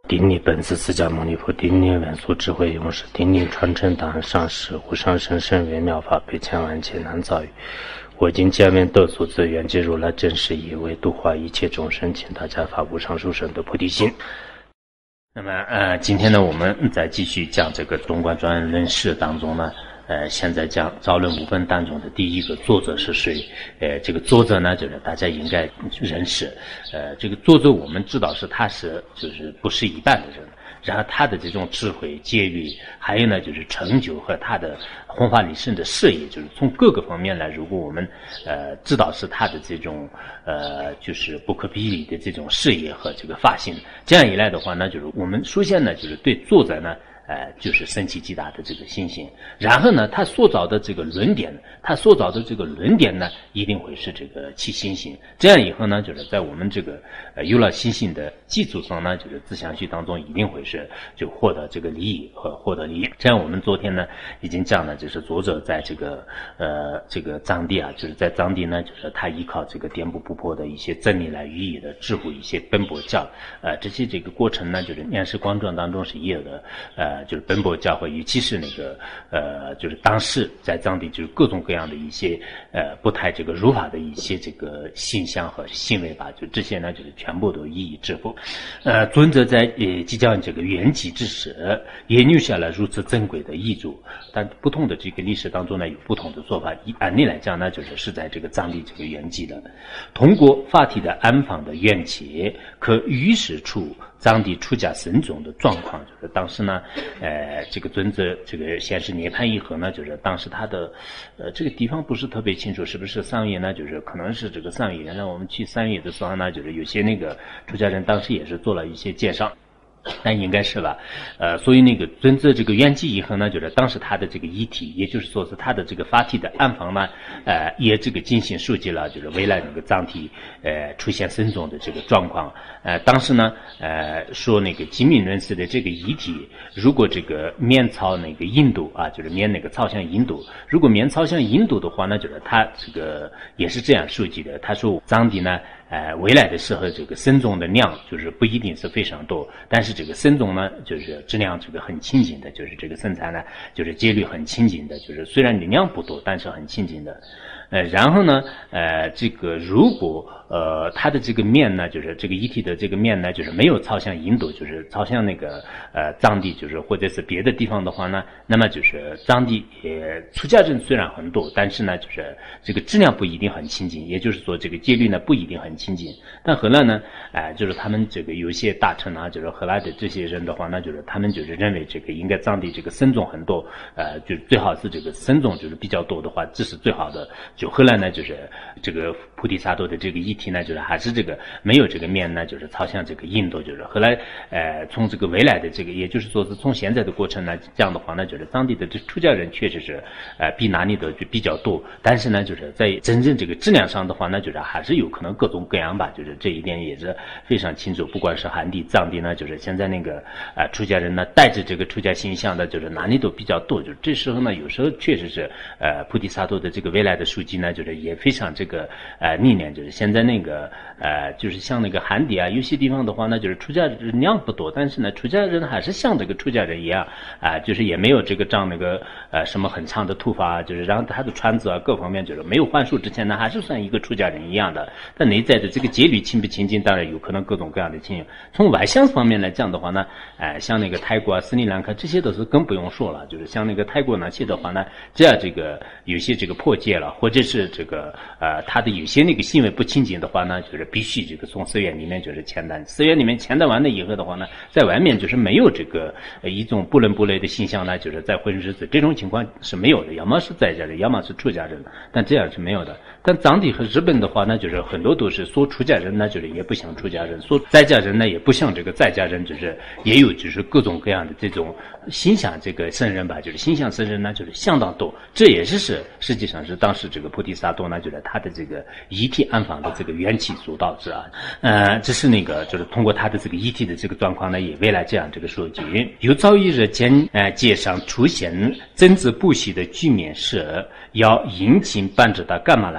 顶礼本师释迦牟尼佛，顶礼文殊智慧勇士，顶礼传承档案上师，无上甚深微妙法，百千万劫难遭遇。我今见闻得所自愿解如来真实义，为度化一切众生，请大家发无上殊胜的菩提心。那么今天呢，我们再继续讲这个中观专论释当中呢，现在讲造论五分当中的第一个作者是谁？这个作者呢，就是大家应该认识。这个作者我们知道就是不是一般的人，然后他的这种智慧、戒律，还有呢就是成就和他的弘法利生的事业，就是从各个方面来，如果我们知道是他的这种就是不可比拟的这种事业和这个发心，这样一来的话呢，就是我们首先呢就是对作者呢就是生起极大的这个信心，然后呢，他所找的这个论点呢，一定会是这个起信心。这样以后呢，就是在我们这个有了信心的基础上呢，就是自相续当中一定会是就获得这个利益和获得利益。这样我们昨天呢已经讲了，就是作者在这个藏地啊，就是在藏地呢，就是他依靠这个颠扑不破的一些真理来予以的智慧一些奔波教，这些这个过程呢，就是念世光传当中是也有的，就是奔波教诲，尤其是那个就是当时在藏地就是各种各样的一些不太这个如法的一些这个现象和行为吧，就这些呢就是全部都予以制服。尊者在即将这个圆寂之时，也留下了如此珍贵的遗嘱。但不同的这个历史当中呢，有不同的做法。按例来讲呢，就是在这个藏地这个圆寂的，通过法体的安放的缘起，可预示出藏地出家僧众的状况。就是当时呢这个尊者这个先是涅槃以后呢，就是当时他的这个地方不是特别清楚，是不是桑野呢，就是可能是这个桑野。让我们去桑野的时候呢，就是有些那个出家人当时也是做了一些介绍，但应该是吧。所以那个尊者这个圆寂以后呢，就是当时他的这个遗体，也就是说是他的这个法体的安放呢，也这个进行收集了，就是未来那个藏体出现僧众的这个状况。当时呢说那个基民人士的这个遗体，如果这个面朝那个印度啊，就是面那个朝向印度，如果面朝向印度的话呢，就是他这个也是这样收集的。他说藏地呢未来的时候这个僧众的量就是不一定是非常多，但是这个僧众呢就是质量这个很亲近的，就是这个僧残呢就是戒律很亲近的，就是虽然量不多，但是很亲近的。然后呢这个如果它的这个面呢，就是这个遗体的这个面呢，就是没有朝向印度，就是朝向那个藏地，就是或者是别的地方的话呢，那么就是藏地出家人虽然很多，但是呢就是这个质量不一定很亲近，也就是说这个戒律呢不一定很亲近。但后来呢就是他们这个有些大臣啊，就是后来的这些人的话呢，就是他们就是认为这个应该藏地这个僧众很多，就是最好是这个僧众就是比较多的话，这是最好的。就后来呢就是这个菩提萨埵的这个遗体呢，就是还是这个没有这个面呢，就是朝向这个印度。就是后来从这个未来的这个，也就是说是从现在的过程呢，这样的话呢，就是藏地的这出家人确实是比哪里的就比较多，但是呢就是在真正这个质量上的话呢，就是还是有可能各种各样吧，就是这一点也是非常清楚。不管是汉地藏地呢，就是现在那个出家人呢带着这个出家形象的，就是哪里都比较多。就这时候呢，有时候确实是菩提萨埵的这个未来的书籍呢，就是也非常这个历练。就是现在那个就是像那个汉地啊，有些地方的话呢，就是出家人量不多，但是呢出家人还是像这个出家人一样就是也没有这个长那个什么很长的头发，就是让他的穿着啊各方面就是没有还俗之前呢，还是算一个出家人一样的。但内在的这个戒律亲不亲近，当然有可能各种各样的情形。从外向方面来讲的话呢像那个泰国啊、斯里兰卡这些都是更不用说了。就是像那个泰国那些的话呢，只要这个有些这个破戒了，或者是这个他的有些那个行为不清净的话呢，就是必须这个从寺院里面就是签单，寺院里面签单完了以后的话呢，在外面就是没有这个一种不伦不类的形象呢，就是在婚日子这种情况是没有的，要么是在家人，要么是出家人，但这样是没有的。但藏地和日本的话呢，就是很多都是说出家人呢，就是也不像出家人，说在家人呢也不像这个在家人，就是也有就是各种各样的这种心想这个僧人吧，就是心想僧人呢就是相当多。这也是实际上是当时这个菩提萨埵呢，就是他的这个遗体安放的这个缘起所导致这是那个就是通过他的这个遗体的这个状况呢，也未来这样这个说句，有朝一日街上出现针子不息的局面时，要殷勤办着他干嘛了？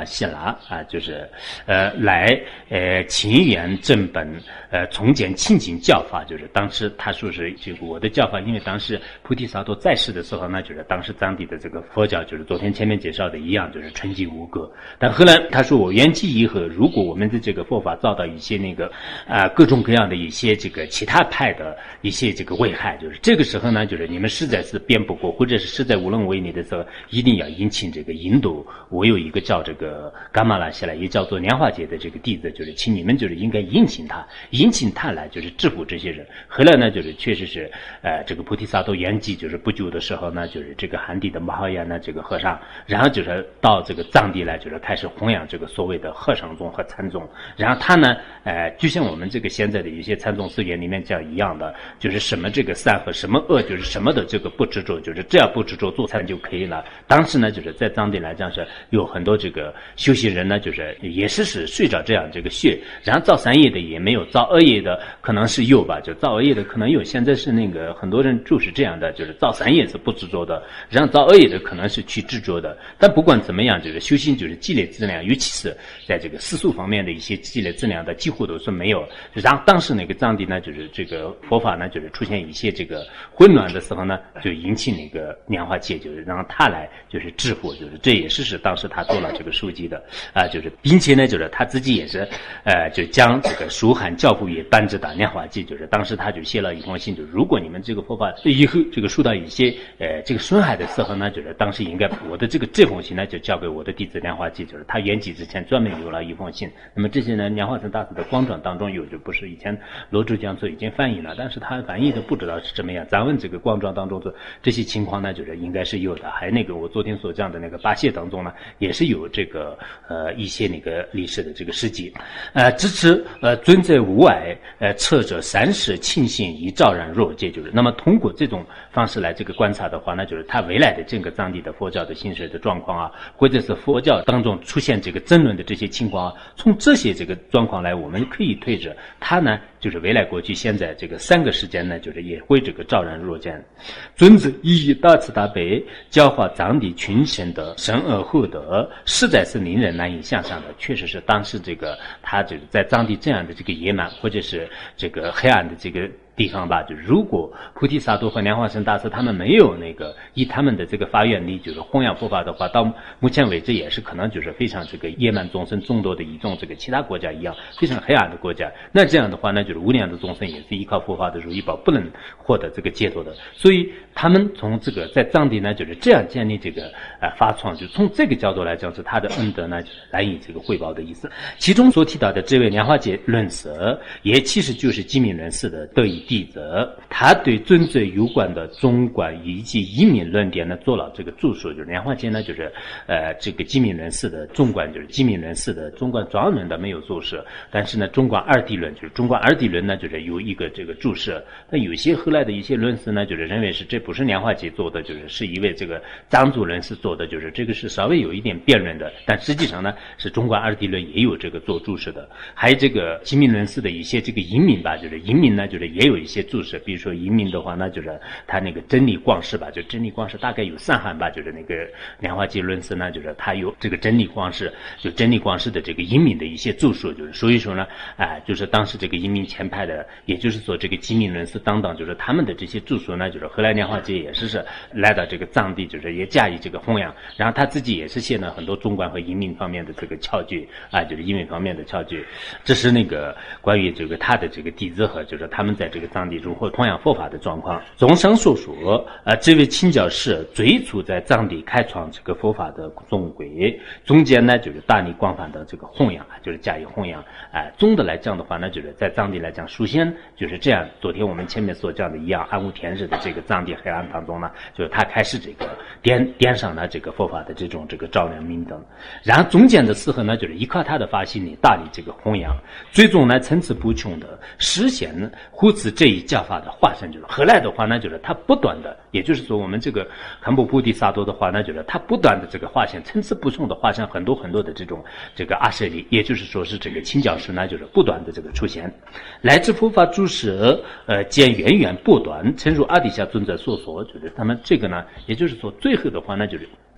希拉就是来请愿正本重建清净教法，就是当时他说是这个我的教法，因为当时菩提萨埵在世的时候呢，就是当时藏地的这个佛教就是昨天前面介绍的一样，就是纯净无垢。但后来他说我圆寂以后，如果我们的这个佛法遭到一些那个各种各样的一些这个其他派的一些这个危害，就是这个时候呢，就是你们实在是辩不过，或者是实在无能为力的时候，一定要引请这个印度，我有一个叫这个伽玛拉西来，也叫做莲花姐的这个弟子，就是请你们就是应该引请他来，就是制服这些人。后来呢，就是确实是这个菩提萨埵圆寂就是不久的时候呢，就是这个汉地的摩诃亚呢这个和尚，然后就是到这个藏地来，就是开始弘扬这个所谓的和尚宗和禅宗。然后他呢就像我们这个现在的有些禅宗寺院里面这样一样的，就是什么这个善和什么恶，就是什么的这个不执着，就是这样不执着做禅就可以了。当时呢，就是在藏地来讲是有很多这个修行人呢，就是也是睡着这样这个穴，然后造善业的也没有，造恶业的可能是有吧，就造恶业的可能有。现在是那个很多人就是这样的，就是造善业是不执着的，然后造恶业的可能是去执着的。但不管怎么样，就是修行就是积累资粮，尤其是在这个世俗方面的一些积累资粮的几乎都是没有。然后当时那个藏地呢，就是这个佛法呢，就是出现一些这个混乱的时候呢，就引起那个莲花戒，就是让他来就是治佛，就是这也是当时他做了这个书记的就是并且呢，就是他自己也是就将这个书函教父也颁至到莲花戒，就是当时他就写了一封信，就是如果你们这个佛法以后这个受到一些这个损害的时候呢，就是当时应该我的这封信呢就交给我的弟子莲花戒，就是他圆寂之前专门有了一封信。那么这些呢，莲花生大师的光传当中有，就不是以前罗珠讲座已经翻译了，但是他翻译的不知道是怎么样。咱问这个光传当中的这些情况呢，就是应该是有的。还有那个我昨天所讲的那个八谢当中呢，也是有这个一些那个历史的这个事迹。支持尊者无碍测者三世庆幸以昭然若戒，就是那么通过这种方式来这个观察的话，那就是他未来的整个藏地的佛教的兴衰的状况或者是佛教当中出现这个争论的这些情况从这些这个状况来，我们可以推着他呢，就是未来过去现在这个三个时间呢，就是也会这个昭然若见。尊者以大慈大悲教化藏地群生的深恶厚德，实在是令人难以想象的。确实是当时这个他这个在藏地这样的这个野蛮或者是这个黑暗的这个地方吧，就是如果菩提萨埵和莲花生大师他们没有那个以他们的这个发愿力就是弘扬佛法的话，到目前为止也是可能就是非常这个野蛮众生众多的一种这个其他国家一样非常黑暗的国家。那这样的话呢，就是无量的众生也是依靠佛法的如意宝不能获得这个解脱的。所以他们从这个在藏地呢就是这样建立这个发创，就从这个角度来讲是他的恩德呢就是难以这个汇报的意思。其中所提到的这位莲花戒论舍也其实就是鸡鸣论师的得意弟子，他对尊者有关的中观以及移民论点呢做了这个注释，就是莲花戒呢就是这个鸡鸣论师的中观，就是鸡鸣论师的中观专门的没有注释，但是呢中观二谛论就是中观二谛论呢就是有一个这个注释。那有些后来的一些论师呢就是认为是这不是莲花戒做的，就是一位这个藏族论师做的，就是这个是稍微有一点辩论的，但实际上呢是中观二谛论也有这个做注释的。还有这个鸡鸣论师的一些这个移民吧，就是移民呢就是也有一些注释，比如说移民的话那就是他那个真理光世吧，就真理光世大概有3函吧，就是那个莲花戒论师呢就是他有这个真理光世，就真理光世的这个移民的一些注释，就是所以说呢就是当时这个移民前派的，也就是说这个鸡鸣论师等等，就是他们的这些注释呢，就是后来莲花戒也是来到这个藏地，就是也加以这个弘扬，然后他自己也是写了很多中观和移民方面的这个窍诀就是移民方面的窍诀。这是那个关于这个他的这个弟子和就是他们在这个藏地中或弘扬佛法的状况。综上所述这位亲教士最初在藏地开创这个佛法的宗轨，中间呢就是大力广泛的这个弘扬，就是加以弘扬。总的来讲的话呢，就是在藏地来讲，首先就是这样，昨天我们前面所讲的一样，暗无天日的这个藏地黑暗当中呢，就是他开始这个点上了这个佛法的这种这个照亮明灯。然后中间的时候呢，就是依靠他的发心力大力这个弘扬，最终呢层次不穷的实现护持这一教法的化身。就是后来的话呢，就是他不断的，也就是说我们这个堪布菩提萨埵的话呢，就是他不断的这个化现层次不穷的化现很多很多的这种这个阿舍利，也就是说是这个亲教士呢就是不断的这个出现。来自佛法诸师见源源不断，诚如阿底峡尊者所说，就是他们这个呢，也就是说最后的话呢，就是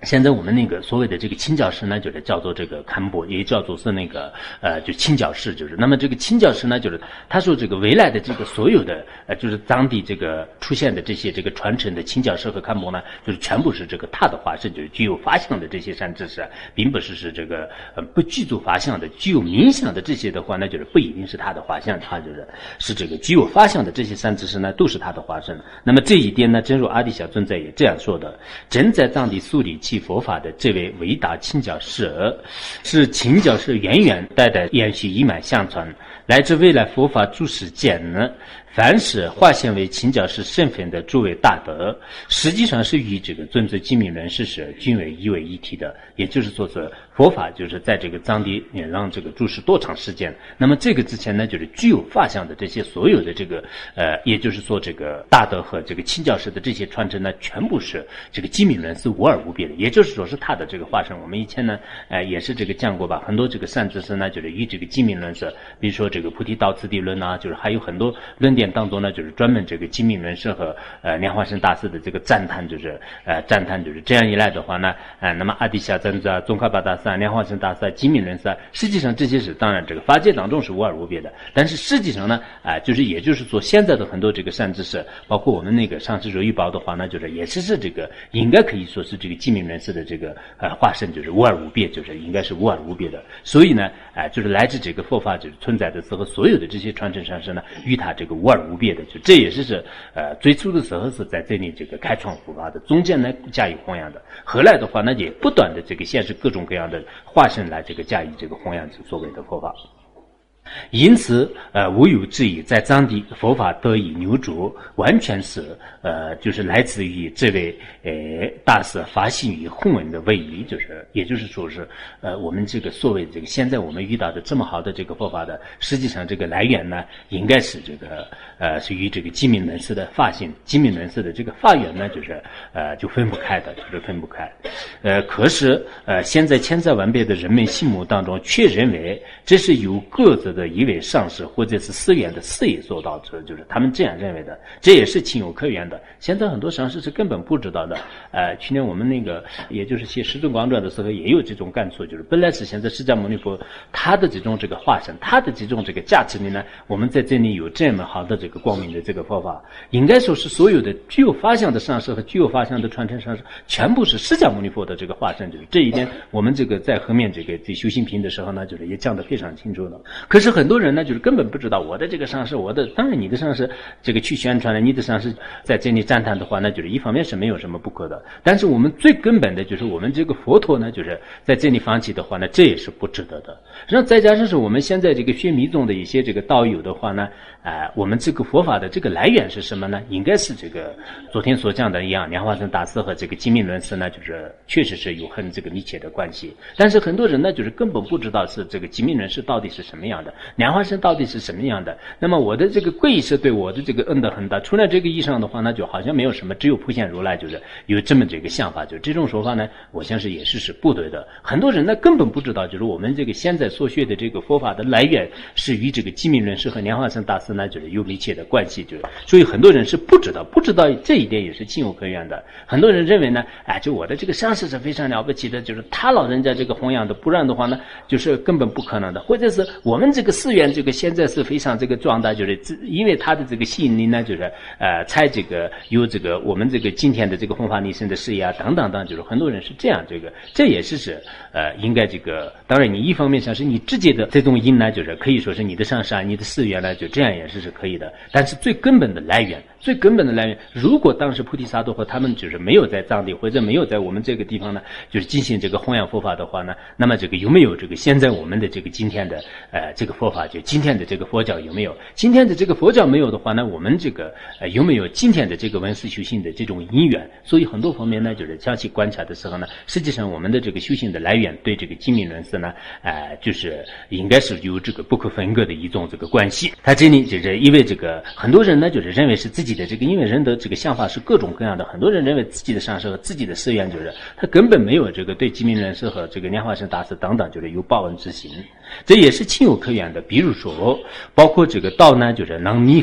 现在我们那个所谓的这个清教士呢，就是叫做这个堪布，也叫做是那个就清教士，就是那么这个清教士呢，就是他说这个未来的这个所有的就是当地这个出现的这些这个传承的清教士和堪布呢，就是全部是这个他的化身，就是具有法相的这些善知识，并不是这个不具足法相的具有冥想的这些的话呢，就是不一定是他的化相，他是这个具有法相的这些善知识呢，都是他的化身。那么这一点呢，正如阿底峡尊者也这样说的，真在藏地树立其佛法的这位伟大清教士，是清教士源源代代延续一脉相传，来自未来佛法诸世间呢，凡是化现为清教士身份的诸位大德，实际上是与这个尊者寂灭人士是均为一为一体的，也就是说是佛法就是在这个藏地让这个住世多长时间。那么这个之前呢，就是具有法相的这些所有的这个也就是说这个大德和这个清教士的这些传承呢，全部是这个寂灭人是无二无别的，也就是说是他的这个化身。我们以前呢也是这个讲过吧，很多这个善知识呢，就是与这个寂灭论是，比如说这个菩提道次第论啊，就是还有很多论点当中呢，就是专门这个寂灭论师和莲花生大师的这个赞叹，就是这样一来的话呢，那么阿底峡尊者、宗喀巴大师、莲花生大师、寂灭论师，实际上这些是当然这个法界当中是无二无别的，但是实际上呢，就是也就是说现在的很多这个善知识，包括我们那个上师如意宝的话呢，就是也是这个应该可以说是这个寂灭论师的这个化身，就是无二无别，就是应该是无二无别的。所以呢，就是来自这个佛法就是存在的时候，所有的这些传承上师呢，与他这个无二无别的，就这也是最初的时候是在这里这个开创佛法的，中间呢加以弘扬的，后来的话呢也不断的这个现实各种各样的化身来这个加以这个弘扬这所谓的佛法。因此无有置疑，在藏地佛法得以牛逐，完全是就是来自于这位大师发心于弘文的位移，就是也就是说是我们这个所谓这个现在我们遇到的这么好的这个佛法的，实际上这个来源呢，应该是这个是与这个寂灭论师的发心，寂灭论师的这个发源呢，就是就分不开的，就是分不开。可是现在千差万别的人们心目当中，却认为这是由各自的一位上师或者是寺院的事业所导致，就是他们这样认为的，这也是情有可原的。现在很多上师是根本不知道的。去年我们那个也就是写《十尊广传》的时候也有这种感触，就是本来是现在释迦牟尼佛他的这种这个化身，他的这种这个价值里呢，我们在这里有这么好的这个光明的这个佛法，应该说是所有的具有法相的上师和具有法相的传承上师，全部是释迦牟尼佛的这个化身。就是这一点，我们这个在后面这个修行品的时候呢，就是也讲得非常清楚了。可是很多人呢，就是根本不知道我的这个上师，当然你的上师这个去宣传了，你的上师在这里赞叹的话，那就是一方面是没有什么不可的，但是我们最根本的就是我们这个佛陀呢，就是在这里放弃的话呢，这也是不值得的。然后再加上是我们现在这个学密宗的一些这个道友的话呢，我们这个佛法的这个来源是什么呢？应该是这个昨天所讲的一样，莲花生大师和这个寂灭论师呢，就是确实是有很这个密切的关系。但是很多人呢，就是根本不知道是这个寂灭论师到底是什么样的，莲花生到底是什么样的。那么我的这个皈依是对我的这个恩德很大，除了这个意义上的话呢，就好像没有什么，只有普贤如来就是有这么这个想法，就这种说法呢，我相信也是不对的。很多人呢根本不知道，就是我们这个现在所学的这个佛法的来源是与这个寂灭论师和莲花生大师呢，就是有密切的关系，就是所以很多人是不知道这一点也是情有可原的。很多人认为呢，就我的这个上师是非常了不起的，就是他老人家这个弘扬的，不然的话呢，就是根本不可能的。或者是我们这个寺院这个现在是非常这个壮大，就是因为他的这个吸引力呢，就是才这个有这个我们这个今天的这个弘法利生的事业啊等等等，就是很多人是这样，这也是应该这个，当然你一方面上是你直接的这种因呢，就是可以说是你的上师啊，你的寺院呢，就这样也是可以的。但是最根本的来源，如果当时菩提萨埵和他们就是没有在藏地或者没有在我们这个地方呢，就是进行这个弘扬佛法的话呢，那么这个有没有这个现在我们的这个今天的这个佛法，就今天的这个佛教有没有？今天的这个佛教没有的话呢，我们这个有没有今天的这个文思修行的这种因缘？所以很多方面呢，就是详细观察的时候呢，实际上我们的这个修行的来源对这个寂灭论师呢，就是应该是有这个不可分割的一种这个关系。他这里就是因为这个很多人呢，就是认为是自己的这个，因为人的这个想法是各种各样的，很多人认为自己的上师和自己的寺院就是他根本没有这个对寂灭论师和这个莲花生大师等等就是有报恩之心，这也是情有可原的。比如说包括这个道呢，就是能密法，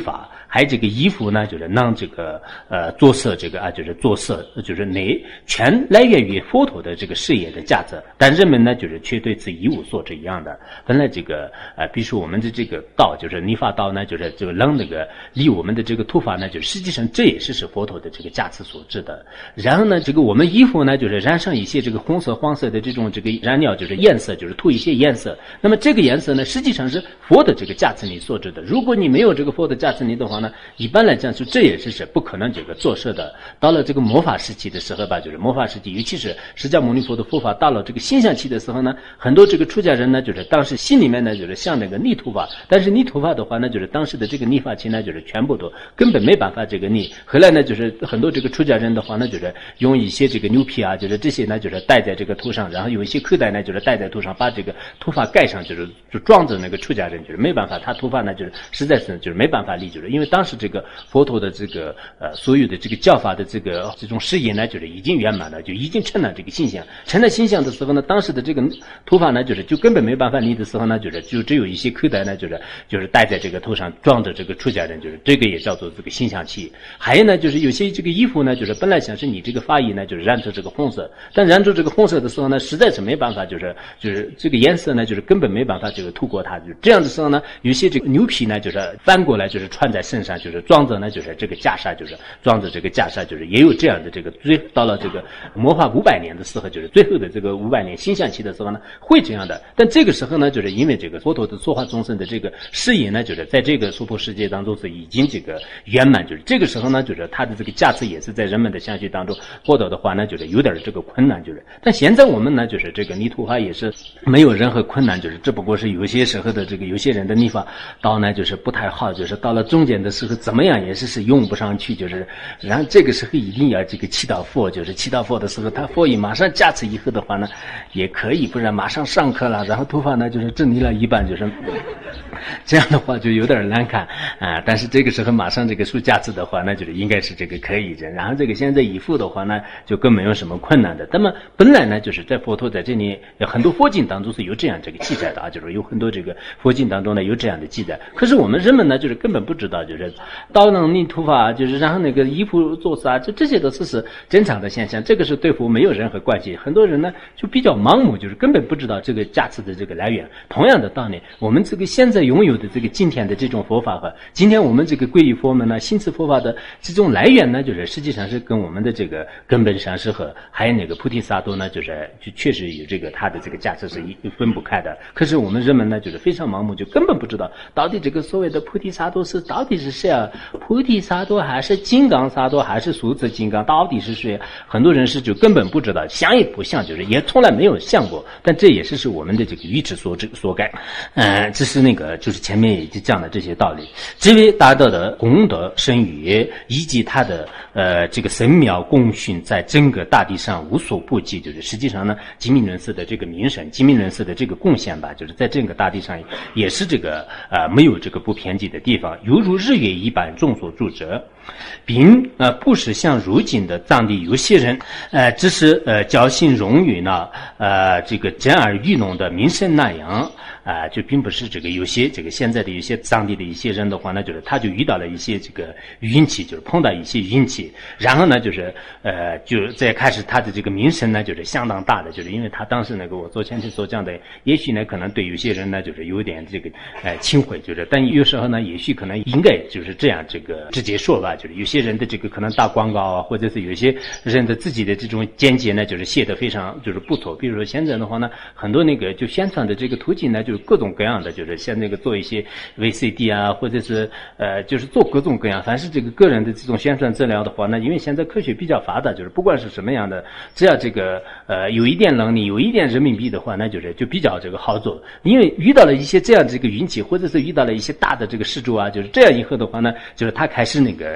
还有这个衣服呢，就是能这个着色这个就是着色，就是全来源于佛陀的这个事业的价值，但人们呢就是却对此一无所知一样的。本来这个比如说我们的这个道就是理发道呢，就是这个让那个理我们的这个头发呢，就实际上这也是佛陀的这个价值所致的。然后呢，这个我们衣服呢，就是染上一些这个红色、黄色的这种这个染料，就是颜色，就是涂一些颜色。那么这个颜色呢，实际上是佛的这个价值理所致的。如果你没有这个佛的价值理的话呢，一般来讲，就这也是不可能这个做事的。到了这个末法时期的时候吧，就是末法时期，尤其是释迦牟尼佛的佛法到了这个心相期的时候呢，很多这个出家人呢，就是当时心里面呢，就是像那个逆头发，但是逆头发的话呢，就是当时的这个逆发期呢，就是全部都根本没办法这个逆。后来呢，就是很多这个出家人的话呢，就是用一些这个牛皮啊，就是这些呢，就是戴在这个头上，然后有一些口袋呢，就是戴在头上，把这个头发盖上，就装着那个出家人，就是没办法，他头发呢，就是实在是就是没办法立，就是因为当时这个佛陀的这个所有的这个教法的这种事业呢，就是已经圆满了，就已经成了这个形象。成了形象的时候呢，当时的这个头发呢，就根本没办法立的时候呢，就只有一些口袋呢，就是戴在这个头上，装着这个出家人，就是这个也叫做这个形象器。还有呢，就是有些这个衣服呢，就是本来想是你这个发衣呢，就是染成这个红色，但染成这个红色的时候呢，实在是没办法，就是这个颜色呢，就是根本没办法这个涂过它。就这样的时候呢，有些这个牛皮呢，就是翻过来，就是穿在身上，就是装着呢，就是这个袈裟，就是装着这个袈裟，就是也有这样的这个到了这个末法500年的时候，就是最后的这个500年心相期的时候呢，会这样的。但这个时候呢，就是因为这个佛陀的说化众生的这个事业呢，就是在这个娑婆世界当中是已经这个圆满，就是这个时候呢，就是他的这个价值也是在人们的相续当中获得的话呢，就是有点这个困难，就是但现在我们呢，就是这个泥土法也是没有任何困难，就是只不过是有些时候的这个有些人的泥法刀呢就是不太好，就是到了中间的时候怎么样也是用不上去，就是然后这个时候一定要这个祈祷佛，就是祈祷佛的时候，他佛一马上加持以后的话呢也可以，不然马上上课了，然后头发呢就是整理了一半，就是这样的话就有点难看啊。但是这个时候马上这个受加持的话呢，就是应该是这个可以的。然后这个现在以父的话呢，就更没有什么困难的。那么本来呢，就是在佛陀在这里很多佛经当中是有这样这个记载的啊，就是有很多这个佛经当中呢有这样的记载。可是我们人们呢，就是根本不知道，就是刀能逆头发，就是然后那个衣服做事啊，这些都是正常的现象，这个是对佛没有任何关系。很多人呢就比较盲目，就是根本不知道这个加持的这个来源。同样的道理，我们这个现在拥有的这个今天的这种佛法和今天我们这个皈依佛门呢，信持佛法的这种来源呢，就是实际上是跟我们的这个根本上是和还有那个菩提萨埵呢，就确实有这个它的这个价值是分不开的。可是我们人们呢，就是非常盲目，就根本不知道到底这个所谓的菩提萨埵是到底是谁啊？菩提萨埵还是金刚萨埵还是数字金刚？到底是谁？很多人是就根本不知道，想也不想，就是也从来没有想过。但这也是我们的这个愚痴所改。这是那个就是前面已经讲的这些道理。这位大德的功德声誉以及他的这个神妙功勋，在整个大地上无所不及。就是实际上呢，寂灭论师的这个名声，寂灭论师的这个贡献吧，就是在整个大地上也是这个没有这个不偏激的地方，犹如日月一般，众所周知。并不是像如今的藏地有些人只是侥幸荣誉呢这个震耳欲聋的名声那样就并不是这个有些这个现在的有些藏地的一些人的话呢，就是他就遇到了一些这个运气，就是碰到一些运气，然后呢就是就再开始他的这个名声呢就是相当大的，就是因为他当时那个我昨天所讲的，也许呢可能对有些人呢就是有点这个轻毁，就是但有时候呢也许可能应该就是这样这个直接说吧，就是有些人的这个可能打广告啊，或者是有些人的自己的这种简介呢就是写得非常就是不错。比如说现在的话呢，很多那个就宣传的这个途径呢就是各种各样的，就是像那个做一些 VCD 啊，或者是就是做各种各样，凡是这个个人的这种宣传资料的话呢，因为现在科学比较发达，就是不管是什么样的，只要这个有一点能力，有一点人民币的话，那就比较这个好做。因为遇到了一些这样这个运气，或者是遇到了一些大的这个事主啊，就是这样以后的话呢，就是他开始那个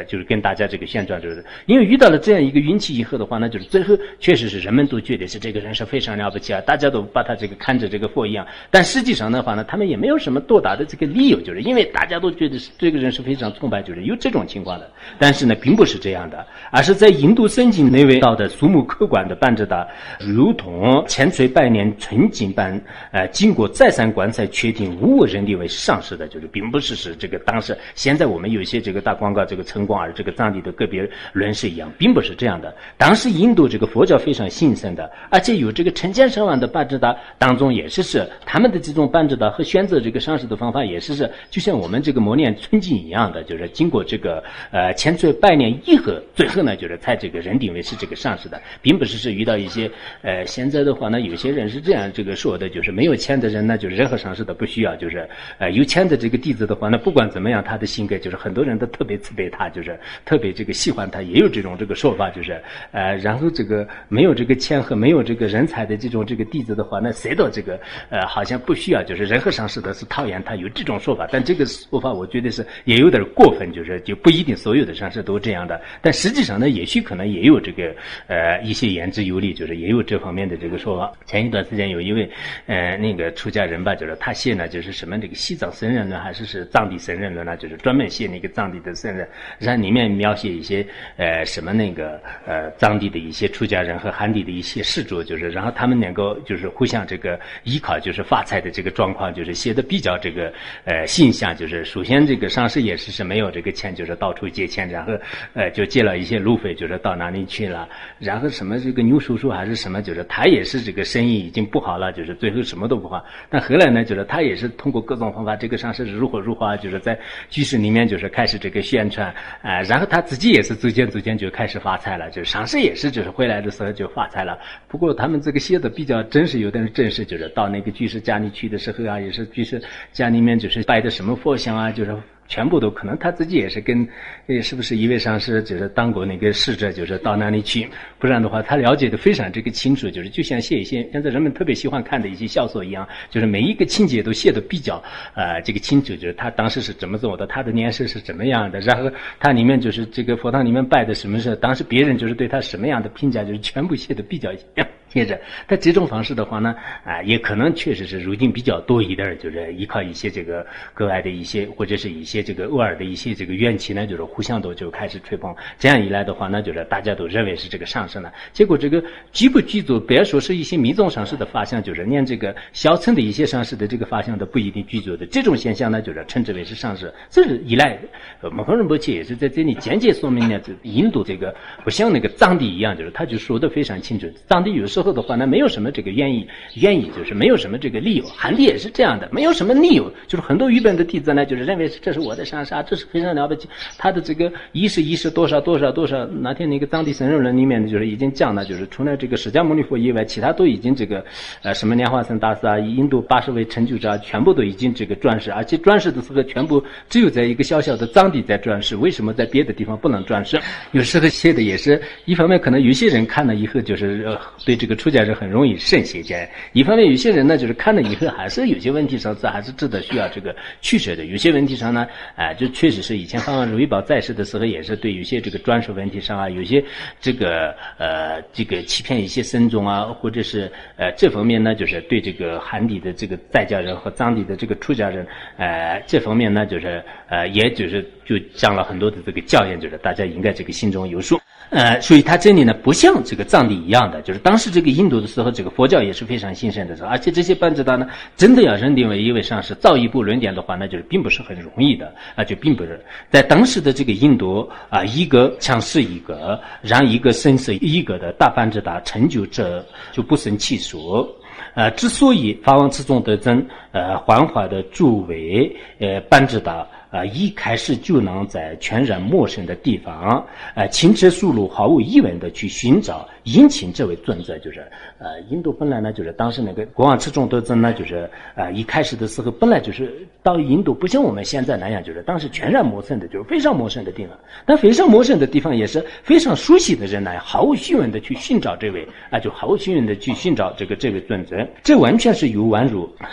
就是跟大家这个现状，就是因为遇到了这样一个运气以后的话呢，就是最后确实是人们都觉得是这个人是非常了不起啊，大家都把他这个看着这个佛一样，但实际上的话呢，他们也没有什么多大的这个理由，就是因为大家都觉得是这个人是非常崇拜，就是有这种情况的。但是呢，并不是这样的，而是在印度圣经那位道的肃穆客观的班智达，如同千锤百炼纯金般，经过再三观察确定无我认定为上师的，就是并不是这个当时现在我们有一些这个大广告这个成光而这个藏地的个别论士一样，并不是这样的。当时印度这个佛教非常兴盛的，而且有这个成千上万的班智达当中也是他们的这种班智达和选择这个上师的方法也是就像我们这个磨练纯金一样的，就是经过这个千锤百炼以后，最后呢就是才这个认定为是这个上师的，并不是遇到一些现在的话呢，有些人是这样这个说的，就是没有钱的人呢，就是任何上师的不需要，就是有钱的这个弟子的话呢，不管怎么样，他的性格就是很多人都特别慈悲他，就是特别这个喜欢他，也有这种这个说法，就是然后这个没有这个钱和没有这个人才的这种这个弟子的话，那谁都这个好像不需要，就是任何上师的是讨厌他，有这种说法，但这个说法我觉得是也有点过分，就是就不一定所有的上师都这样的，但实际上呢，也许可能也有这个一些言之有理，就是也有这方面的这个说法。前一段时间有一位那个出家人吧，就是他写呢就是什么这个西藏僧人论还是藏地僧人论呢，就是专门写那个藏地的僧人，然后里面描写一些什么那个藏地的一些出家人和汉地的一些施主，就是然后他们能够就是互相这个依靠就是发财的这个状况，就是写的比较这个形象，就是首先这个上师也是没有这个钱，就是到处借钱，然后就借了一些路费，就是到哪里去了，然后什么这个牛叔叔还是什么，就是他也是这个生意已经不好了，就是最后什么都不好，但后来呢就是他也是通过各种方法，这个上师如何就是在居士里面就是开始这个宣传然后他自己也是逐渐就开始发财了，就是上师也是就是回来的时候就发财了。不过他们这个写的比较真实，有点真实，就是到那个居士家里去的时候啊，也是居士家里面就是拜的什么佛像啊，就是全部都可能他自己也是跟是不是一位上师就是当过那个使者，就是到那里去，不然的话他了解的非常这个清楚，就是就像写一些现在人们特别喜欢看的一些小说一样，就是每一个情节都写的比较这个清楚，就是他当时是怎么做的，他的年事是怎么样的，然后他里面就是这个佛堂里面拜的什么事，当时别人就是对他什么样的评价，就是全部写的比较接着，但这种方式的话呢，也可能确实是如今比较多一点，就是依靠一些这个个外的一些或者是一些这个偶尔的一些这个怨气呢，就是互相都就开始吹捧，这样一来的话呢，就是大家都认为是这个上师呢，结果这个具不具足，别说是一些密宗上师的法相，就是连这个小乘的一些上师的这个法相都不一定具足的，这种现象呢，就是称之为是上师。这是一来，摩诃仁波切也是在这里间接说明呢，印度这个不像那个藏地一样，就是他就说的非常清楚，藏地有时候的话呢，没有什么这个愿意，就是没有什么这个理由。汉地也是这样的，没有什么理由，就是很多愚笨的弟子呢，就是认为这是我的上师，这是非常了不起。他的这个意识多少。那天那个藏地僧人论里面就是已经讲了，就是除了这个释迦牟尼佛以外，其他都已经这个什么莲花生大师啊，印度80位成就者全部都已经这个转世，而且转世的时候全部只有在一个小小的藏地在转世，为什么在别的地方不能转世？有时候写的也是一方面，可能有些人看了以后就是对这个出家人很容易慎写见，一方面有些人呢就是看了以后还是有些问题上还是值得需要这个取舍的，有些问题上呢就确实是以前方如意宝在世的时候也是对有些这个专属问题上啊，有些这个欺骗一些僧众啊，或者是这方面呢就是对这个汉地的这个在家人和藏地的这个出家人这方面呢就是也就是就讲了很多的这个教言，就是大家应该这个心中有数。所以他这里呢不像这个藏地一样的，就是当时这个印度的时候，这个佛教也是非常兴盛的时候，而且这些班智达呢，真的要认定为一位上师，造一部论点的话呢，就是并不是很容易的就并不是在当时的这个印度一个强势一个，让一个深色一个的大班智达成就者就不胜其数。之所以法王此中得增缓缓的助为班智达一开始就能在全然陌生的地方轻车速路毫无疑问的去寻找引请这位尊者，就是印度本来呢就是当时那个国王此中得增呢，就是一开始的时候本来就是到印度不像我们现在那样，就是当时全然陌生的，就是非常陌生的地方，但非常陌生的地方也是非常熟悉的人来毫无虚伪的去寻找这位就毫无虚伪的去寻找这位尊者，这完全是由宛如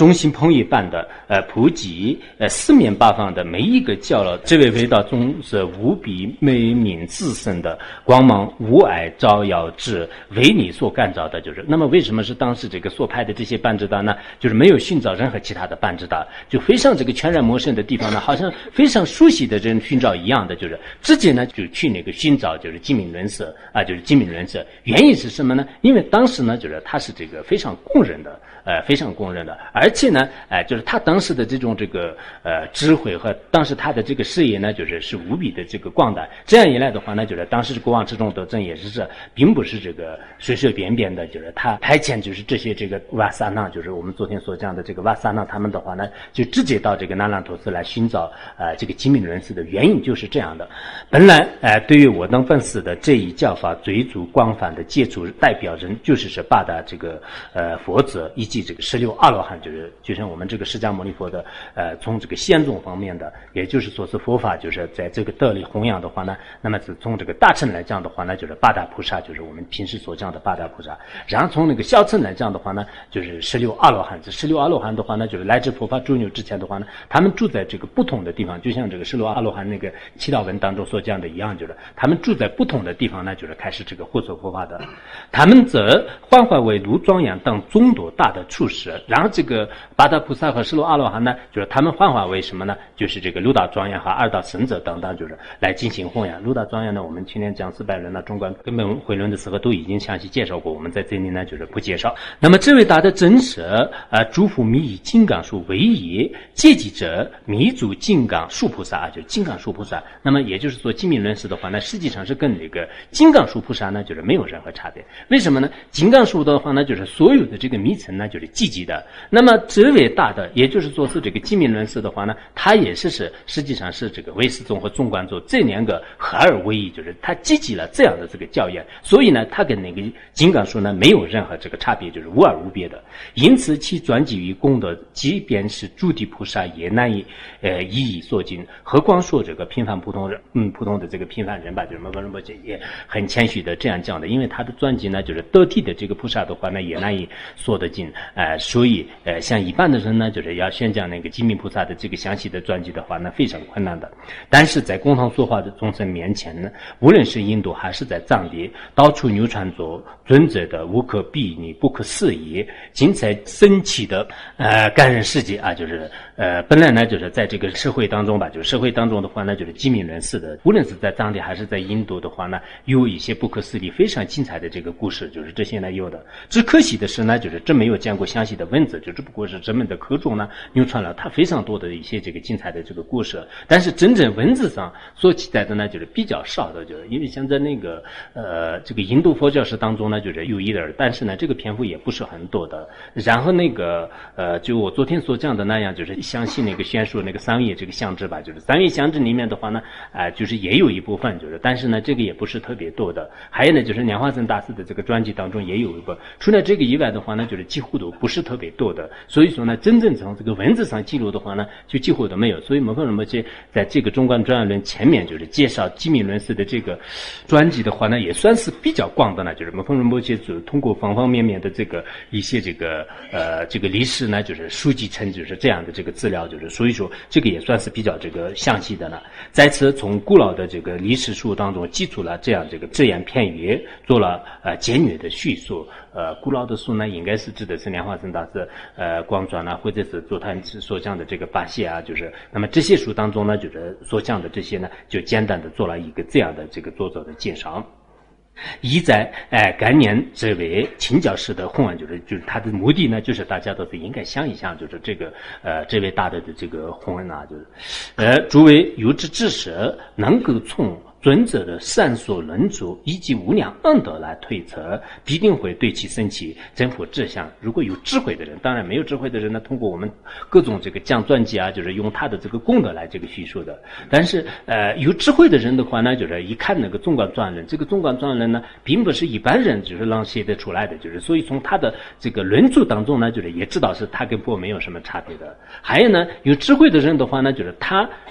中心捧一般的普及四面八方的每一个角落，这位伟大宗是无比美名自身的光芒无碍照耀至为你所感召的，就是那么为什么是当时这个所派的这些班智达呢？就是没有寻找任何其他的班智达，就非常这个全然陌生的地方呢，好像非常熟悉的人寻找一样的，就是直接呢就去那个寻找就是金明伦社啊，就是金明伦社。原因是什么呢？因为当时呢就是他是这个非常公认的。非常公认的，而且呢，就是他当时的这种这个智慧和当时他的这个事业呢，就是无比的这个广大。这样一来的话呢，就是当时国王之中得政也是并不是这个随随便便的，就是他派遣就是这些这个瓦萨纳，就是我们昨天所讲的这个瓦萨纳他们的话呢，就直接到这个那兰陀寺来寻找这个金明伦寺的原因就是这样的。本来对于我等粉丝的这一教法最足广泛的接触代表人就是八大这个佛子以及这个16阿罗汉，就像我们这个释迦牟尼佛的从这个显宗方面的，也就是说是佛法就是在这个德里弘扬的话呢，那么是从这个大乘来讲的话呢，就是八大菩萨，就是我们平时所讲的八大菩萨。然后从那个小乘来讲的话呢，就是16阿罗汉。这16阿罗汉的话呢，就是来自佛法诸牛之前的话呢，他们住在这个不同的地方，就像这个16阿罗汉那个祈祷文当中所讲的一样，就是他们住在不同的地方呢，就是开始这个护持佛法的。他们则幻化为卢庄严等众多大的处使，然后这个八大菩萨和16阿罗汉呢，就是他们幻化为什么呢？就是这个六大庄严和二大神者等等，就是来进行弘扬。六大庄严呢，我们今天讲400轮的中观根本回论的时候都已经详细介绍过，我们在这里呢就是不介绍。那么这位大的真实诸佛密以金刚树为也，阶级者密主金刚树菩萨，就是金刚树菩萨。那么也就是说金明论师的话呢，实际上是跟这个金刚树菩萨呢就是没有任何差别。为什么呢？金刚树的话呢，就是所有的这个密层呢就是积极的。那么这位大的，也就是说是这个金明论师的话呢，他也是实际上是这个唯识宗和中观宗这两个合二为一，就是他积极了这样的这个教言，所以呢，他跟那个金刚树呢没有任何这个差别，就是无二无别的。因此其专辑于功德，即便是诸地菩萨也难以一一说尽，何况说这个平凡普通人，普通的这个平凡人吧，就是我们也很谦虚的这样讲的，因为他的专辑呢，就是得体的这个菩萨的话呢，也难以说得尽，所以像一般的人呢，就是要宣讲那个金明菩萨的这个详细的专辑的话呢，非常困难的。但是在共同说法的众生面前呢，无论是印度还是在藏地，到处流传着尊者的无可比拟、不可思议、精彩神奇的感人事迹啊，就是本来呢，就是在这个社会当中吧，就是社会当中的话呢，就是金明论师的，无论是在藏地还是在印度的话呢，有一些不可思议、非常精彩的这个故事，就是这些呢有的。只可惜的是呢，就是真没有见过详细的文字，就只不过是人们的口中呢流传了它非常多的一些这个精彩的这个故事，但是真正文字上所记载的呢，就是比较少的，就是因为像在那个这个印度佛教史当中呢，就是有一点，但是呢，这个篇幅也不是很多的。然后那个就我昨天所讲的那样，就是详细那个宣述那个三业这个相知吧，就是三业相知里面的话呢，就是也有一部分，就是但是呢，这个也不是特别多的。还有呢，就是莲花生大师的这个专辑当中也有一部，除了这个以外的话呢，就是几乎都不是特别多的。所以说呢，真正从这个文字上记录的话呢，就几乎都没有。所以摩诃仁波切在这个中观专要论前面就是介绍金明论师的这个专辑的话呢，也算是比较广的呢。就是摩诃仁波切就通过方方面面的这个一些这个历史呢，就是书集成就是这样的这个资料，就是所以说这个也算是比较这个详细的了。在此从古老的这个历史书当中记出了这样只言片语，做了简略的叙述。古老的书呢，应该是指的是莲花生大师广传啊，或者是座谈所讲的这个八谢啊，就是那么这些书当中呢，就是所讲的这些呢，就简单的做了一个这样的这个作者的介绍。一在概念这位请教师的弘扬，就是他的目的呢，就是大家都是应该想一想，就是这个这位大的这个弘扬啊，就是诸位有志之士能够从尊者的善所论著以及无量恩德来推测，必定会对其升起征服志向。如果有智慧的人，当然没有智慧的人呢，通过我们各种这个讲传记啊，就是用他的这个功德来这个叙述的。但是有智慧的人的话呢，就是一看那个中观传论，这个中观传论呢，并不是一般人就是能写得出来的，就是所以从他的这个论著当中呢，就是也知道是他跟佛没有什么差别的。还有呢，有智慧的人的话呢，就是他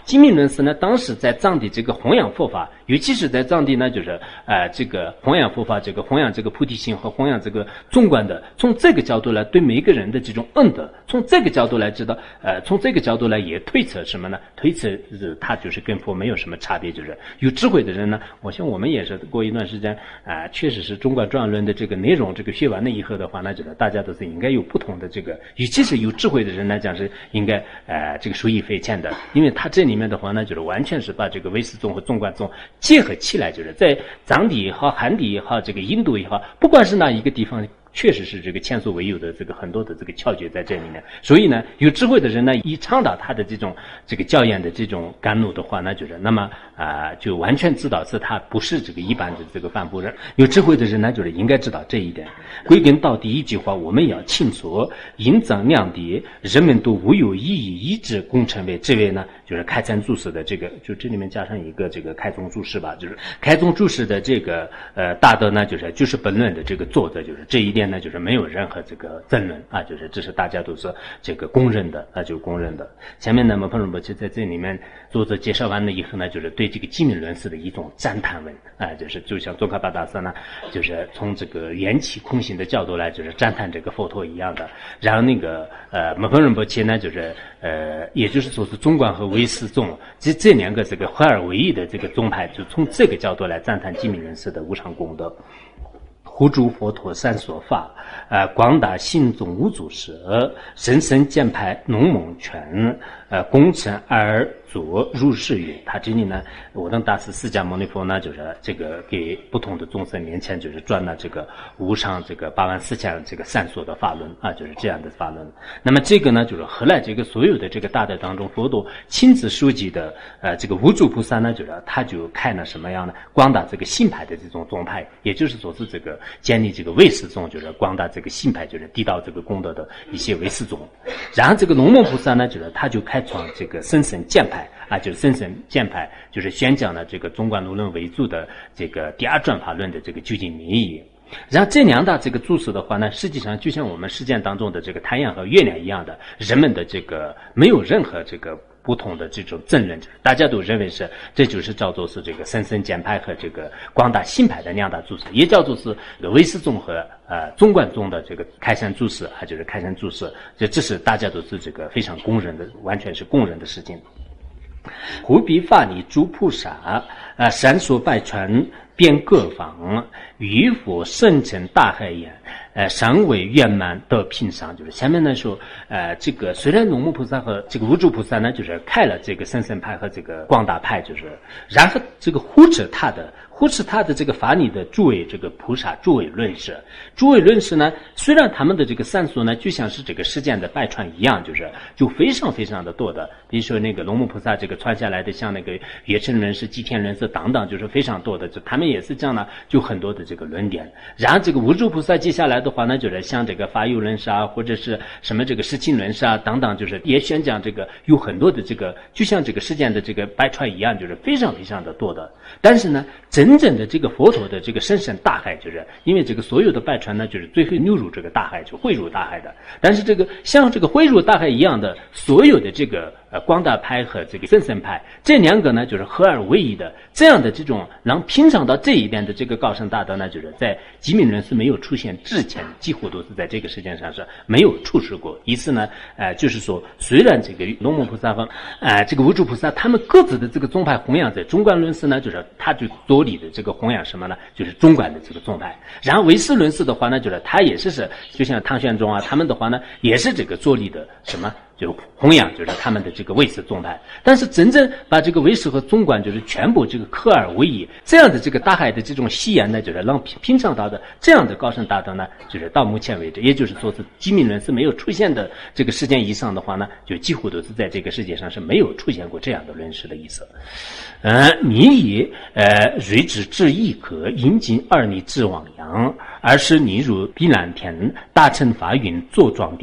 基民论师呢，当时在藏地这个弘扬佛法，尤其是在藏地呢，就是这个弘扬佛法，这个弘扬这个菩提心和弘扬这个纵观的，从这个角度来对每一个人的这种恩德，从这个角度来知道，从这个角度来也推测什么呢？推测他就是跟佛没有什么差别，就是有智慧的人呢，我想我们也是过一段时间确实是中观庄严论的这个内容，这个学完了以后的话呢，觉得大家都是应该有不同的这个，尤其是有智慧的人来讲是应该这个受益匪浅的，因为他这里面的话呢，就是完全是把这个唯识宗和纵观宗结合起来，就是在藏地也好、汉地也好、这个印度也好，不管是哪一个地方，确实是这个前所未有的这个很多的这个窍诀在这里面。所以呢，有智慧的人呢，一倡导他的这种这个教研的这种甘露的话呢，就是那么就完全知道是他不是这个一般的这个凡夫人。有智慧的人呢，就是应该知道这一点。归根到第一句话，我们要清楚因藏量地，人们都无有异议，一致共成为这位呢，就是开宗注释的这个，就这里面加上一个这个开宗注释吧，就是开宗注释的这个大德呢，就是本论的这个作者，就是这一点呢，就是没有任何这个争论啊，就是这是大家都是这个公认的啊，就公认的。前面呢，摩诃仁波切在这里面作者介绍完了以后呢，就是对这个基民论师的一种赞叹文啊，就像宗喀巴大师呢，就是从这个缘起空性的角度来，就是赞叹这个佛陀一样的。然后那个摩诃仁波切呢，就是也就是说是中观和唯识宗这两个这个合二为一的这个宗派，就从这个角度来赞叹基民论师的无上功德。护诸佛陀三所法，广大信众无阻舍，深深见派农蒙权，功成而作如是语。他这里呢，我等大师释迦牟尼佛呢，就是这个给不同的众生面前就是转了这个无上这个84000这个三所的法论啊，就是这样的法论。那么这个呢，就是后来这个所有的这个大德当中，佛陀亲自收集的这个无著菩萨呢，就是他就看了什么样呢？广大这个信派的这种宗派，也就是说是这个建立这个唯识宗，就是广大这个信派，就是地道这个功德的一些唯识宗。然后这个龙蒙菩萨呢，就是他就开创这个深深见派啊，就是深深见派，就是宣讲了这个中观无论为主的这个第二转法论的这个究竟名义。然后这两大这个注释的话呢，实际上就像我们实践当中的这个太阳和月亮一样的，人们的这个没有任何这个不同的这种争论，大家都认为是这就是叫做是这个深深见派和这个广大信派的两大注释，也叫做是唯识宗和中观宗的这个开山注释啊，就是开山注释，这是大家都是这个非常公认的，完全是公认的事情。忽必法里诸菩萨三所百川遍各方，于佛深沉大海眼，尚未圆满得品上。就是下面呢说，这个虽然龙目菩萨和这个无著菩萨呢，就是开了这个深深派和这个广大派，就是然后这个护持他的这个法理的诸位这个菩萨诸位论师呢，虽然他们的这个三所呢，就像是这个世间的百川一样，就非常非常的多的，比如说那个龙目菩萨这个传下来的，像那个月称论师、吉天论师等等，就是非常多的，就他们也是这样呢，就很多的这个论点。然后这个无著菩萨接下来的话呢，就是像这个法有论师啊，或者是什么这个十亲论师啊等等，就是也宣讲这个有很多的这个，就像这个世间的这个百川一样，就是非常非常的多的。但是呢，真正的这个佛陀的这个深深大海，就是因为这个所有的百川呢，就是最后流入这个大海，就汇入大海的。但是这个像这个汇入大海一样的所有的这个广大派和这个深深派这两个呢，就是合二为一的这样的这种能品尝到这一点的这个高僧大德呢，就是在基民论师没有出现之前，几乎都是在这个世界上是没有出世过。因此呢，就是说，虽然这个龙蒙菩萨和这个无著菩萨他们各自的这个宗派弘扬在中观论师呢，就是他就着力的这个弘扬什么呢？就是中观的这个宗派。然后唯识论师的话呢，就是他也是就像唐玄宗啊，他们的话呢，也是这个着力的什么？就弘扬就是他们的这个唯识宗派，但是真正把这个唯识和中观就是全部这个合二为一这样的这个大海的这种西言呢，就是让品尝到的这样的高僧大德呢，就是到目前为止，也就是说是基民论是没有出现的这个时间以上的话呢，就几乎都是在这个世界上是没有出现过这样的论师的意思。你以睿智智亦可引进二逆智往阳，而是你如碧蓝天大乘法云作庄颠。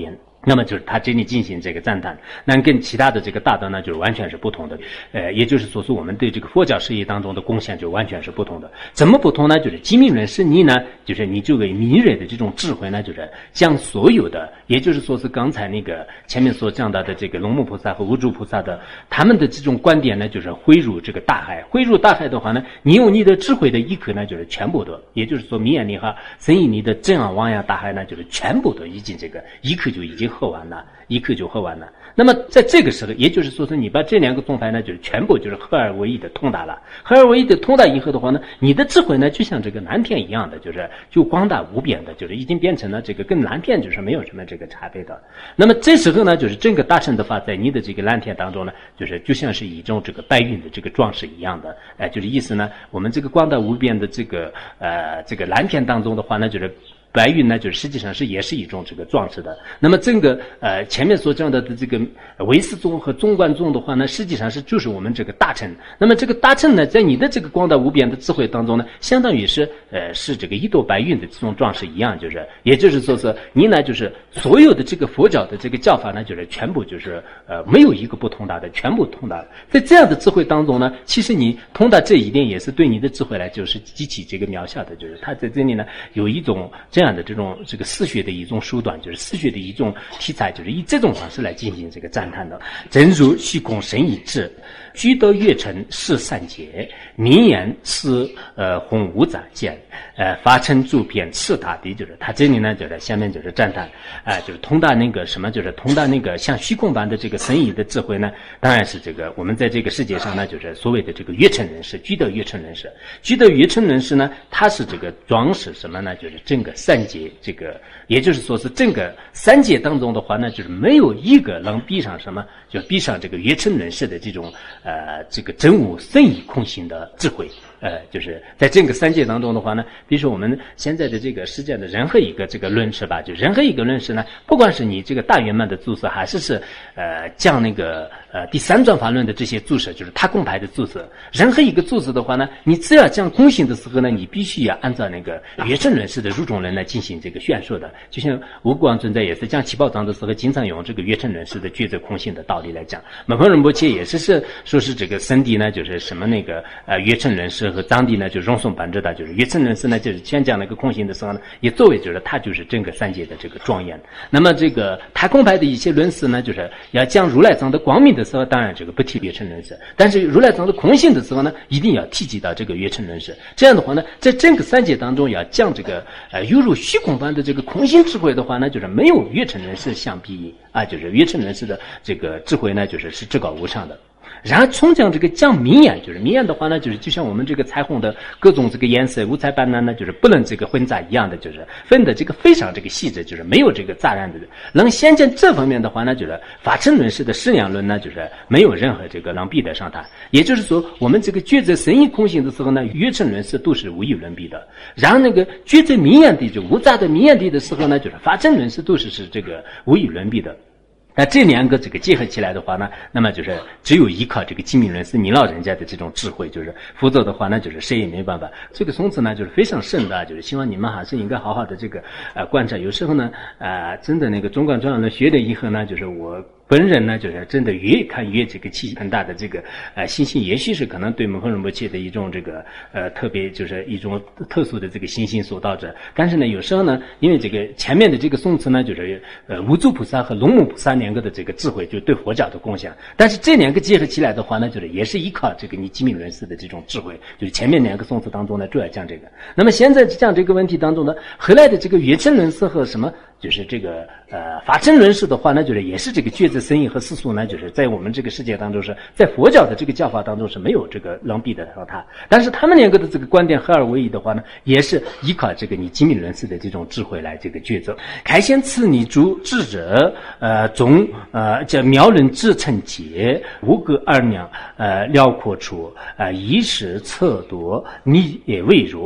那么就是他这里进行这个赞叹，那跟其他的这个大德呢就是完全是不同的，也就是说是我们对这个佛教事业当中的贡献就完全是不同的。怎么不同呢？就是机密论是你呢，就是你这个迷人的这种智慧呢，就是将所有的，也就是说是刚才那个前面所讲到的这个龙目菩萨和无住菩萨的他们的这种观点呢，就是汇入这个大海。汇入大海的话呢，你用你的智慧的一刻呢，就是全部的，也就是说明眼力哈，生以你的正昂汪洋大海呢，就是全部都已经这个一刻就已经喝完了，一刻就喝完了。那么在这个时候，也就是说是你把这两个宗派呢，就是全部就是合二为一的通达了。合二为一的通达以后的话呢，你的智慧呢，就像这个蓝天一样的，就是就广大无边的，就是已经变成了这个跟蓝天就是没有什么这个差别的。那么这时候呢，就是整个大乘的法在你的这个蓝天当中呢，就是就像是一种这个白云的这个装饰一样的，就是意思呢，我们这个广大无边的这个这个蓝天当中的话呢，就是白云呢，就是实际上是也是一种这个装饰的。那么整个前面所讲的这个唯识宗和中观宗的话呢，实际上是就是我们这个大乘。那么这个大乘呢，在你的这个广大无边的智慧当中呢，相当于是是这个一朵白云的这种装饰一样，就是也就是说是你呢，就是所有的这个佛教的这个教法呢，就是全部就是没有一个不通达的，全部通达。在这样的智慧当中呢，其实你通达这一点也是对你的智慧来就是极其这个渺小的，就是它在这里呢有一种这样的这种这个思学的一种手段，就是思学的一种题材，就是以这种方式来进行这个赞叹的。正如虚空神已至，居得月辰是善解，名言是弘无杂见，发称诸遍次大地，就是他这里呢就在下面就是赞叹就是通达那个什么，就是通达那个像虚空般的这个神异的智慧呢，当然是这个我们在这个世界上呢，就是所谓的这个月辰人士，居得月辰人士。居得月辰人士呢，他是这个装饰什么呢？就是整个三界，这个也就是说是整个三界当中的话呢，就是没有一个能比上什么，就比上这个月辰人士的这种这个真无深意空性的智慧。就是在整个三界当中的话呢，比如说我们现在的这个世界的任何一个这个论师吧，就任何一个论师呢，不管是你这个大圆满的注释，还是讲那个第三转法论的这些注释，就是他公派的注释，任何一个注释的话呢，你只要讲空性的时候呢，你必须要按照那个月辰论师的入中论来进行这个宣说的。就像无光尊者也是讲七宝藏的时候，经常用这个月辰论师的觉者空性的道理来讲。门峰仁波切也是说是这个僧谛呢，就是什么那个月辰论师和藏地呢，就容颂版知道，就是月辰论师呢，就是宣讲那个空性的时候呢，也作为就是他就是整个三界的这个庄严。那么这个太空派的一些论师呢，就是要讲如来藏的光明的时候，当然这个不提月辰论师，但是如来藏的空性的时候呢，一定要提及到这个月辰论师。这样的话呢，在整个三界当中要讲这个犹如虚空般的这个空性智慧的话呢，就是没有月辰论师相比就是月辰论师的这个智慧呢，就是至高无上的。然而从讲这个讲明眼，就是明眼的话呢，就是就像我们这个彩虹的各种这个颜色五彩斑斓呢，就是不能这个混杂一样的，就是分的这个非常这个细致，就是没有这个杂染的。能显见这方面的话呢，就是法称论师的释量论呢，就是没有任何这个能比得上它。也就是说，我们这个觉者深意空性的时候呢，月称论师都是无与伦比的。然后那个觉者明眼地就无杂的明眼地的时候呢，就是法称论师都是这个无与伦比的。那这两个这个结合起来的话呢，那么就是只有依靠这个机密论师你老人家的这种智慧，就是否则的话呢，就是谁也没办法。这个宗旨呢，就是非常深的，就是希望你们还是应该好好的这个观察。有时候呢，真的那个中观专论学了以后呢，就是我本人呢，就是真的越看越这个气很大的这个信心，也许是可能对门峰仁波切的一种这个特别就是一种特殊的这个信心所导致。但是呢，有时候呢，因为这个前面的这个颂词呢，就是无住菩萨和龙母菩萨两个的这个智慧，就对佛教的贡献。但是这两个结合起来的话呢，就是也是依靠这个你机密论师的这种智慧。就是前面两个颂词当中呢，主要讲这个。那么现在讲这个问题当中呢，后来的这个月称论师和什么？就是这个法称论师的话呢，就是也是这个觉者深意和世俗呢，就是在我们这个世界当中是在佛教的这个教法当中是没有这个能比得上它。但是他们两个的这个观点合二为一的话呢，也是依靠这个你机密论师的这种智慧来这个抉择。开先赐你诸智者中叫妙论智称解无隔二两辽阔处一时测度你也未如。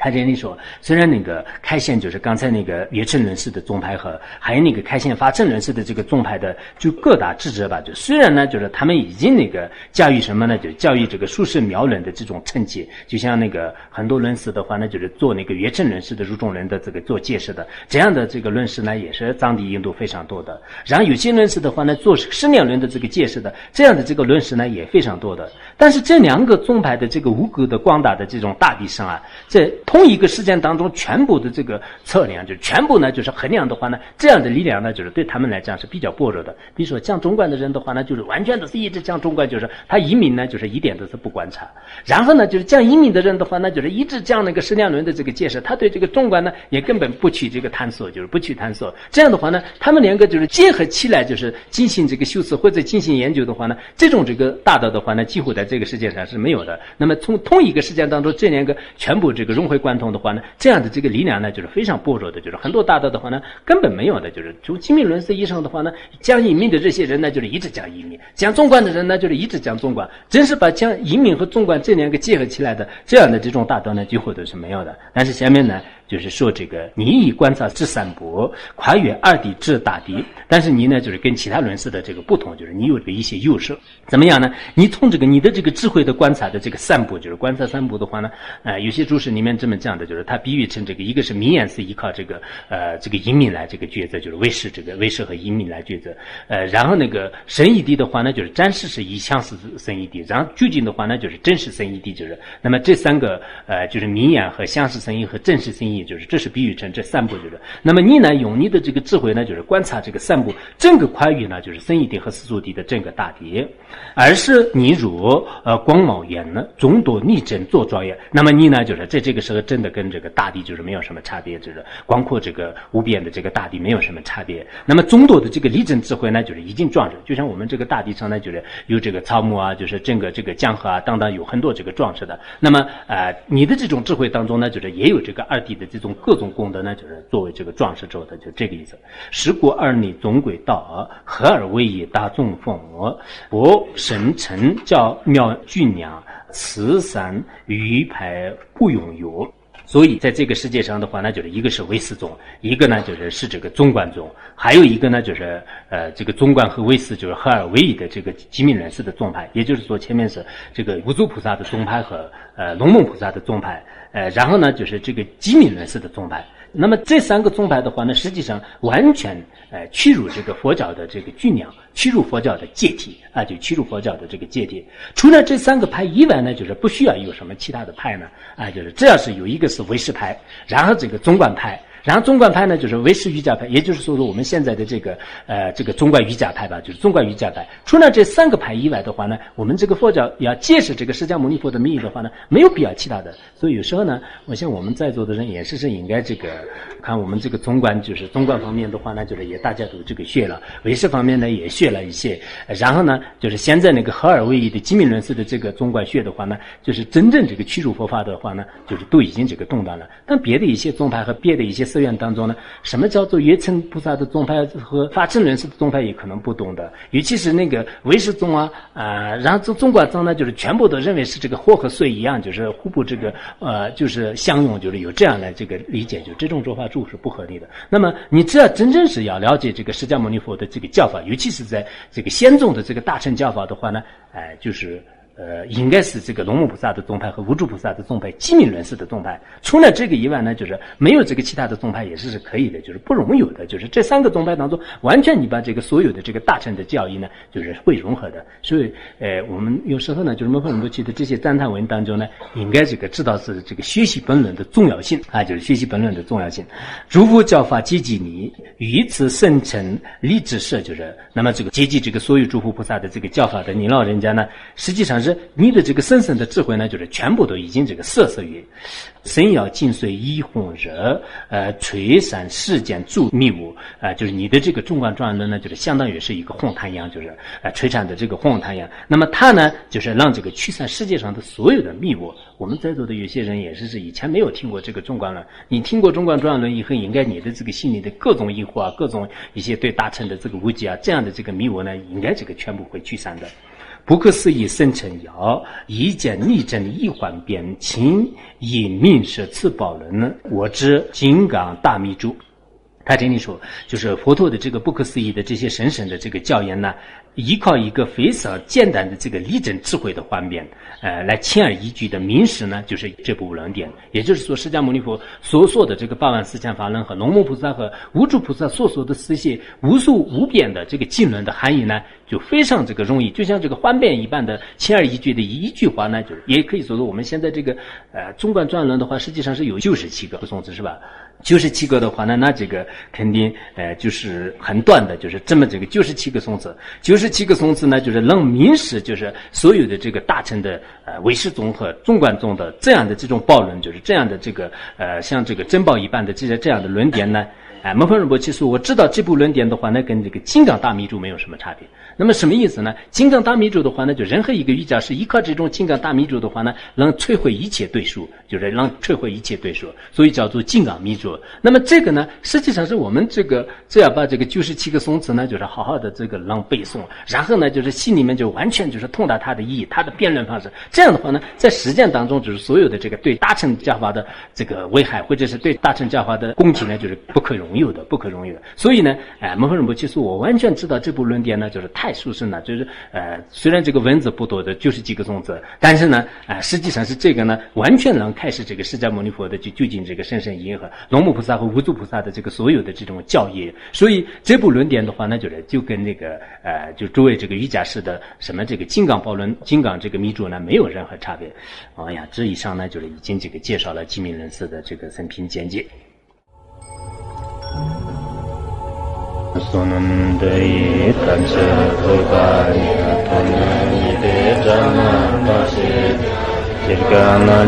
他这里说，虽然那个开显就是刚才那个月称论式的宗派和还有那个开显发称论式的这个宗派的就各大智者吧，就虽然呢就是他们已经那个教育什么呢，就教育这个殊胜妙论的这种称解，就像那个很多论师的话呢，就是做那个月称论式的入众论的这个做解释的，这样的这个论师呢也是藏地印度非常多的。然后有些论师的话呢，做释量论的这个解释的，这样的这个论师呢也非常多的。但是这两个宗派的这个无垢的广大的这种大地上啊，在同一个时间当中全部的这个测量，就全部呢就是衡量的话呢，这样的力量呢就是对他们来讲是比较薄弱的。比如说讲中观的人的话呢，就是完全都是一直讲中观，就是他移民呢就是一点都是不观察。然后呢就是讲移民的人的话呢，就是一直讲那个释量论的这个解释，他对这个中观呢也根本不去这个探索，就是不去探索。这样的话呢，他们两个就是结合起来，就是进行这个修辞或者进行研究的话呢，这种这个大道的话呢，几乎在这个世界上是没有的。那么从同一个时间当中，这两个全部这个融会贯通的话呢，这样的这个力量呢，就是非常薄弱的，就是很多大道的话呢，根本没有的。就是从精密论师以上的话呢，讲移民的这些人呢，就是一直讲移民；讲中观的人呢，就是一直讲中观。真是把讲移民和中观这两个结合起来的，这样的这种大道呢，几乎都是没有的。但是下面呢，就是说这个你以观察至三部，跨越二谛至大谛，但是你呢就是跟其他论师的这个不同，就是你有这个一些优势。怎么样呢？你从这个你的这个智慧的观察的这个三部，就是观察三部的话呢，有些注释里面这么讲的，就是它比喻成这个一个是明眼是依靠这个这个因命来这个抉择，就是唯识这个唯识和因命来抉择。然后那个神义谛的话呢，就是暂时是以相似神义谛，然后究竟的话呢，就是真实神义谛，就是那么这三个就是明眼和相似神义和真实神义，就是这是比喻成这三部，就是那么你呢用你的这个智慧呢，就是观察这个三部整个跨越呢，就是神义谛和世俗谛的整个大谛，而是你如光冒眼呢，众多逆真做庄严，那么你呢就是在这个时候真的跟这个大谛就是没有什么差别，就是光阔这个无边的这个大谛没有什么差别。那么众多的这个立真智慧呢，就是已经壮实，就像我们这个大地上呢，就是有这个草木啊，就是整个这个江河啊等等，有很多这个壮实的。那么你的这种智慧当中呢，就是也有这个二谛的这种各种功德呢，就是作为这个壮实之后的，就这个意思。十国二逆总轨道，合而为一，大众奉我神成教妙俊良，慈善余派不拥有。所以在这个世界上的话呢，就是一个是唯识宗，一个呢就是这个中观宗，还有一个呢就是这个中观和唯识就是合而为一的这个极密论师的宗派，也就是说前面是这个无著菩萨的宗派和龙梦菩萨的宗派，然后呢就是这个极密论师的宗派。那么这三个宗派的话呢，实际上完全屈辱这个佛教的这个均量，屈辱佛教的戒体啊，就屈辱佛教的这个戒体。除了这三个派以外呢，就是不需要有什么其他的派呢啊，就是只要是有一个是唯识派，然后这个中观派，然后中观派呢就是唯识瑜伽派，也就是说我们现在的这个中观瑜伽派吧，就是中观瑜伽派。除了这三个派以外的话呢，我们这个佛教要揭示这个释迦牟尼佛的名义的话呢，没有必要其他的。所以有时候呢，我想我们在座的人也是应该这个看我们这个中观，就是中观方面的话呢，就是也大家都这个学了，唯识方面呢也学了一些，然后呢就是现在那个合而为一的极密论师的这个中观学的话呢，就是真正这个屈辱佛法的话呢，就是都已经这个动荡了。但别的一些宗派和别的一些寺院当中呢，什么叫做月称菩萨的宗派和发称论师的宗派也可能不懂的，尤其是那个唯识宗啊然后中观宗呢，就是全部都认为是这个火和水一样，就是互不这个就是相用，就是有这样来这个理解，就这种做法是不合理的。那么你只要真正是要了解这个释迦牟尼佛的这个教法，尤其是在这个显宗的这个大乘教法的话呢，就是应该是这个龙目菩萨的宗派和无著菩萨的宗派，极密论师的宗派。除了这个以外呢，就是没有这个其他的宗派也是可以的，就是不容有的。就是这三个宗派当中，完全你把这个所有的这个大乘的教义呢，就是会融合的。所以我们有时候呢，就是门后罗去的这些赞叹文当中呢，应该这个知道是这个学习本论的重要性啊，就是学习本论的重要性。如佛教法接济你，于此生成立志设，就是那么这个接济这个所有诸佛菩萨的这个教法的你老人家呢，实际上是你的这个深深的智慧呢，就是全部都已经这个摄摄于身要尽随一红热垂散世间诸密物就是你的这个中观庄严论呢，就是相当于是一个红太阳，就是璀璨的这个红太阳。那么它呢，就是让这个驱散世界上的所有的密物。我们在座的有些人也是以前没有听过这个中观论，你听过中观庄严论以后，应该你的这个心里的各种疑惑啊，各种一些对大乘的这个误解啊，这样的这个迷雾呢，应该这个全部会驱散的。 不可思议生成妖，一见逆正一幻变清，以命舍此宝轮，我知金刚大密珠。他这里说，就是佛陀的这个不可思议的这些神圣的这个教言呢，依靠一个非常简单的这个理证智慧的幻变，来轻而易举的明示呢，就是这部论点。也就是说，释迦牟尼佛所说的这个八万四千法轮和龙母菩萨和无著菩萨所说的这些无数无边的这个经论的含义呢，就非常这个容易，就像这个幻变一般的轻而易举的一句话呢，就是也可以说是我们现在这个中观转轮的话，实际上是有97个颂词，是吧？97个的话呢，那这个肯定就是很短的，就是这么这个97个颂词，97个颂词呢，就是能明示就是所有的这个大乘的唯识宗和中观宗的这样的这种暴论，就是这样的这个像这个珍宝一般的这样的论点呢。门峰仁波切说，我知道这部论点的话呢，跟这个金刚大密珠没有什么差别。那么什么意思呢？金刚大密珠的话呢，就任何一个瑜伽师依靠这种金刚大密珠的话呢，能摧毁一切对数，就是能摧毁一切对数，所以叫做金刚密珠。那么这个呢，实际上是我们这样把这个97个颂词呢，就是好好的这个能背诵，然后呢，就是心里面就完全就是通达它的意义，它的辩论方式。这样的话呢，在实践当中，就是所有的这个对大乘教法的这个危害，或者是对大乘教法的攻击呢，就是不可容有的。所以呢，门峰仁波切说，我完全知道这部论点呢，就是太殊胜了，就是虽然这个文字不多的90几个颂词，但是呢，实际上是这个呢，完全能开始这个释迦牟尼佛的究竟这个神圣意和龙母菩萨和无著菩萨的这个所有的这种教义。所以这部论点的话呢，就跟那个就诸位这个瑜伽师的什么这个金刚宝轮、金刚这个密珠呢，没有任何差别。这以上呢，就是已经这个介绍了寂明人士的这个生平简介。Sonundai Kancha Kukaya Tonai Dejana Pasi Jirgana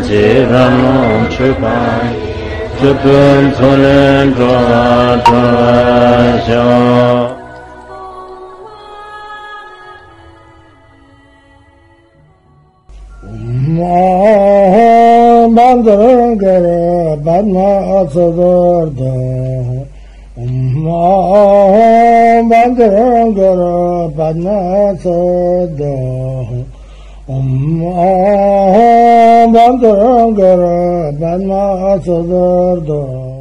Jirano Chupai Chupun Solen Droa Droa Bandara Badma Sadorda Bandara Badma Sada Bandara Badma Sada